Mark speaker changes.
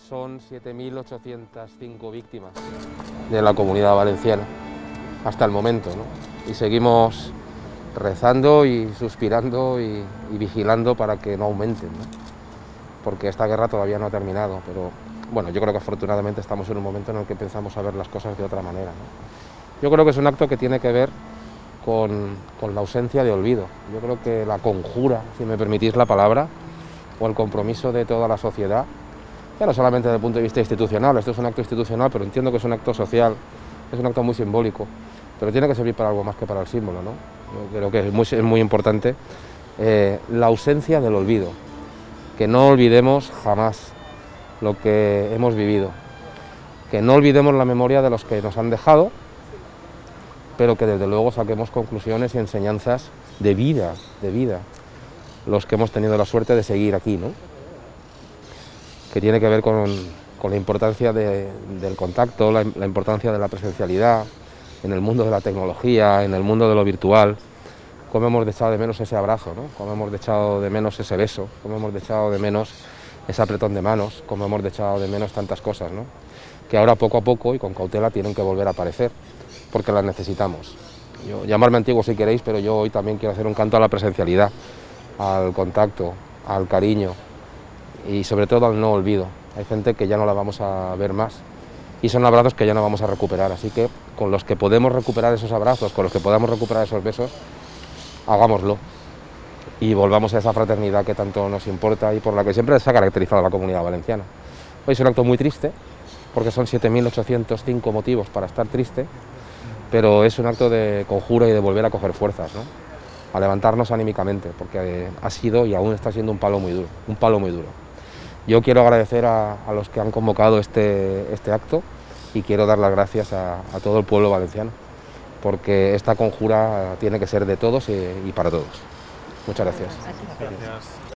Speaker 1: son 7.805 víctimas de la Comunidad Valenciana hasta el momento, ¿no? Y seguimos rezando y suspirando y vigilando para que no aumenten, ¿no? Porque esta guerra todavía no ha terminado, pero bueno, yo creo que afortunadamente estamos en un momento en el que pensamos a ver las cosas de otra manera, ¿no? Yo creo que es un acto que tiene que ver con la ausencia de olvido. Yo creo que la conjura, si me permitís la palabra, o el compromiso de toda la sociedad, ya no solamente desde el punto de vista institucional, esto es un acto institucional, pero entiendo que es un acto social, es un acto muy simbólico, pero tiene que servir para algo más que para el símbolo, ¿no? Yo creo que es muy importante la ausencia del olvido, que no olvidemos jamás lo que hemos vivido, que no olvidemos la memoria de los que nos han dejado, pero que desde luego saquemos conclusiones y enseñanzas de vida, los que hemos tenido la suerte de seguir aquí, ¿no? Que tiene que ver con la importancia del contacto, la importancia de la presencialidad en el mundo de la tecnología, en el mundo de lo virtual, cómo hemos echado de menos ese abrazo, ¿no? Cómo hemos echado de menos ese beso, cómo hemos echado de menos ese apretón de manos, cómo hemos echado de menos tantas cosas, ¿no? Que ahora poco a poco y con cautela tienen que volver a aparecer, porque las necesitamos. Llamarme antiguo si queréis, pero yo hoy también quiero hacer un canto a la presencialidad, al contacto, al cariño y sobre todo al no olvido. Hay gente que ya no la vamos a ver más y son abrazos que ya no vamos a recuperar, así que con los que podemos recuperar esos abrazos, con los que podamos recuperar esos besos, hagámoslo y volvamos a esa fraternidad que tanto nos importa y por la que siempre se ha caracterizado la Comunidad Valenciana. Hoy es un acto muy triste, porque son 7.805 motivos para estar triste, pero es un acto de conjura y de volver a coger fuerzas, ¿no? A levantarnos anímicamente, porque ha sido y aún está siendo un palo muy duro. Yo quiero agradecer a los que han convocado este acto y quiero dar las gracias a todo el pueblo valenciano, porque esta conjura tiene que ser de todos y para todos. Muchas gracias.
Speaker 2: Gracias.